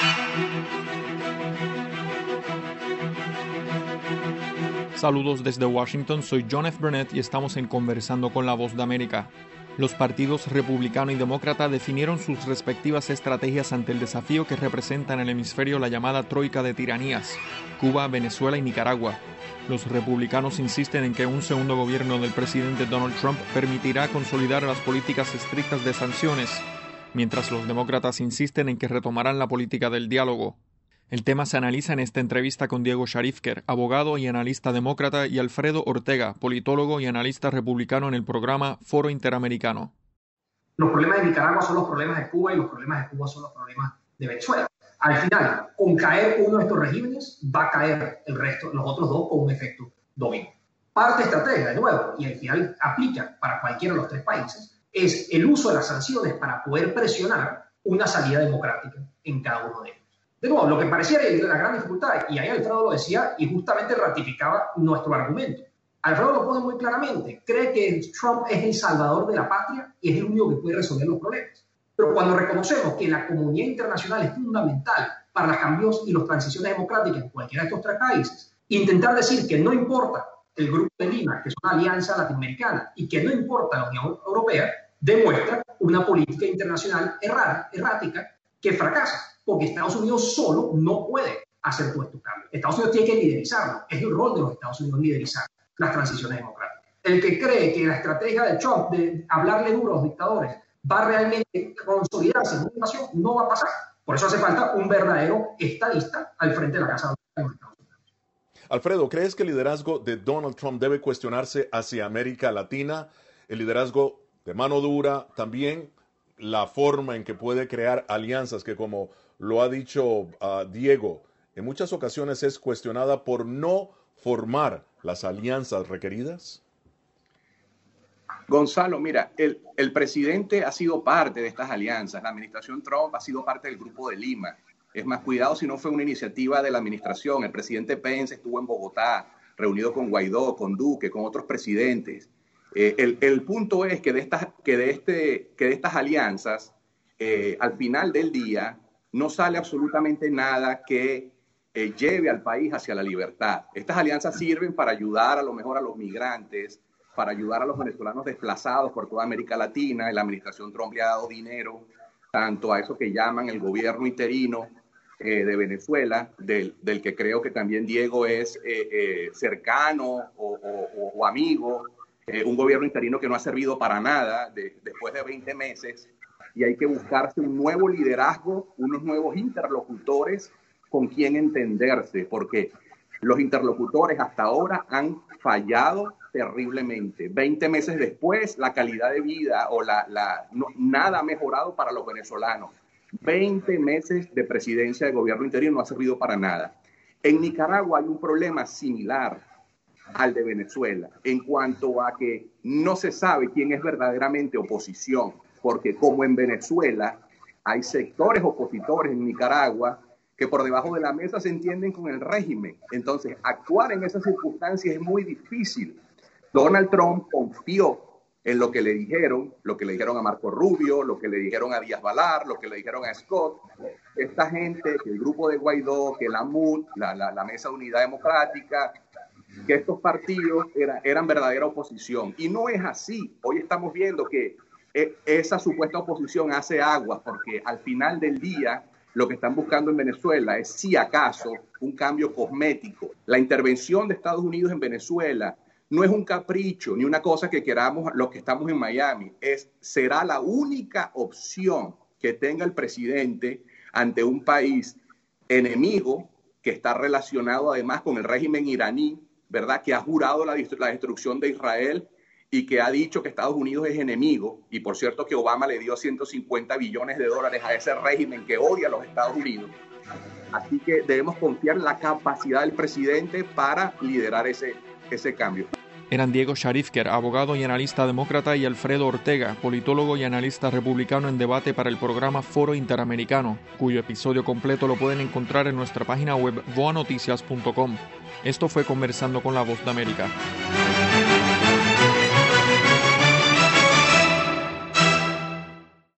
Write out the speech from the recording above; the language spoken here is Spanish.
Saludos desde Washington, soy John F. Burnett y estamos en Conversando con la Voz de América. Los partidos republicano y demócrata definieron sus respectivas estrategias ante el desafío que representa en el hemisferio la llamada troika de tiranías, Cuba, Venezuela y Nicaragua. Los republicanos insisten en que un segundo gobierno del presidente Donald Trump permitirá consolidar las políticas estrictas de sanciones, mientras los demócratas insisten en que retomarán la política del diálogo. El tema se analiza en esta entrevista con Diego Sharifker, abogado y analista demócrata, y Alfredo Ortega, politólogo y analista republicano en el programa Foro Interamericano. Los problemas de Nicaragua son los problemas de Cuba y los problemas de Cuba son los problemas de Venezuela. Al final, con caer uno de estos regímenes, va a caer el resto, los otros dos, con un efecto dominó. Parte estratégica, de nuevo, y al final aplica para cualquiera de los tres países, es el uso de las sanciones para poder presionar una salida democrática en cada uno de ellos. De nuevo, lo que parecía la gran dificultad, y ahí Alfredo lo decía y justamente ratificaba nuestro argumento. Alfredo lo pone muy claramente, cree que Trump es el salvador de la patria y es el único que puede resolver los problemas. Pero cuando reconocemos que la comunidad internacional es fundamental para los cambios y las transiciones democráticas en cualquiera de estos tres países, intentar decir que no importa el Grupo de Lima, que es una alianza latinoamericana, y que no importa la Unión Europea, demuestra una política internacional errática que fracasa. Porque Estados Unidos solo no puede hacer todos estos cambios. Estados Unidos tiene que liderizarlo. Es el rol de los Estados Unidos liderizar las transiciones democráticas. El que cree que la estrategia de Trump de hablarle duro a los dictadores va realmente a consolidarse en una invasión no va a pasar. Por eso hace falta un verdadero estadista al frente de la Casa Blanca de los Estados Unidos. Alfredo, ¿crees que el liderazgo de Donald Trump debe cuestionarse hacia América Latina? El liderazgo de mano dura, también la forma en que puede crear alianzas que, como lo ha dicho Diego, en muchas ocasiones es cuestionada por no formar las alianzas requeridas? Gonzalo, mira, el presidente ha sido parte de estas alianzas. La administración Trump ha sido parte del Grupo de Lima. Es más, cuidado si no fue una iniciativa de la administración. El presidente Pence estuvo en Bogotá, reunido con Guaidó, con Duque, con otros presidentes. El punto es que de estas alianzas, al final del día, no sale absolutamente nada que lleve al país hacia la libertad. Estas alianzas sirven para ayudar a lo mejor a los migrantes, para ayudar a los venezolanos desplazados por toda América Latina. La administración Trump le ha dado dinero tanto a eso que llaman el gobierno interino de Venezuela, del que creo que también Diego es cercano o amigo, un gobierno interino que no ha servido para nada después de 20 meses. Y hay que buscarse un nuevo liderazgo, unos nuevos interlocutores con quien entenderse, porque los interlocutores hasta ahora han fallado terriblemente. 20 meses después, la calidad de vida o nada ha mejorado para los venezolanos. 20 meses de presidencia de gobierno interino no ha servido para nada. En Nicaragua hay un problema similar al de Venezuela, en cuanto a que no se sabe quién es verdaderamente oposición. Porque como en Venezuela hay sectores opositores en Nicaragua que por debajo de la mesa se entienden con el régimen. Entonces, actuar en esas circunstancias es muy difícil. Donald Trump confió en lo que le dijeron a Marco Rubio, lo que le dijeron a Díaz Balar, lo que le dijeron a Scott. Esta gente, que el grupo de Guaidó, que la MUD, la Mesa de Unidad Democrática, que estos partidos eran verdadera oposición. Y no es así. Hoy estamos viendo que esa supuesta oposición hace aguas, porque al final del día lo que están buscando en Venezuela es, si acaso, un cambio cosmético. La intervención de Estados Unidos en Venezuela no es un capricho ni una cosa que queramos los que estamos en Miami. Será la única opción que tenga el presidente ante un país enemigo que está relacionado además con el régimen iraní, ¿verdad? Que ha jurado la destrucción de Israel y que ha dicho que Estados Unidos es enemigo, y por cierto que Obama le dio 150 billones de dólares a ese régimen que odia a los Estados Unidos. Así que debemos confiar en la capacidad del presidente para liderar ese cambio. Eran Diego Sharifker, abogado y analista demócrata, y Alfredo Ortega, politólogo y analista republicano en debate para el programa Foro Interamericano, cuyo episodio completo lo pueden encontrar en nuestra página web voanoticias.com. Esto fue Conversando con la Voz de América.